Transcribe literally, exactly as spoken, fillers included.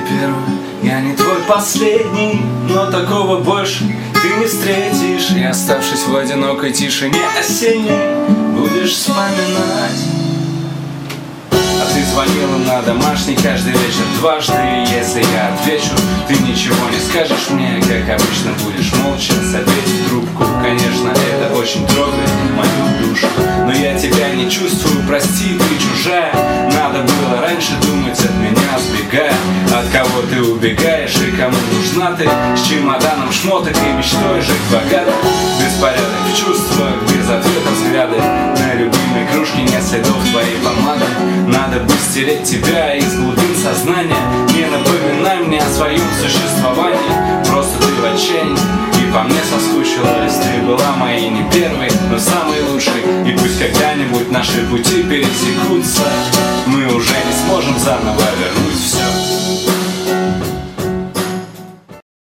первый, я не твой последний, но такого больше ты не встретишь. И оставшись в одинокой тишине осенней, будешь вспоминать. А ты звонила на домашний каждый вечер дважды, и если я отвечу, ты ничего не скажешь мне. Как обычно будешь молча сопеть в трубку. Конечно, это очень трогает мою душу, но я тебя не чувствую, прости, ты чужая. Надо было раньше думать, от меня сбегая. От кого ты убегаешь и кому нужна ты? С чемоданом шмоток и мечтой жить богато. Беспорядок в чувствах, без ответа взгляды. На любимой кружке нет следов твоей помады. Надо бы стереть тебя из глубин сознания. Не напоминай мне о своем существовании. Просто ты в отчаянии и по мне соскучилась. Ты была моей не первой, но самой лучшей. И пусть когда-нибудь наши пути пересекутся, мы уже не сможем заново вернуться.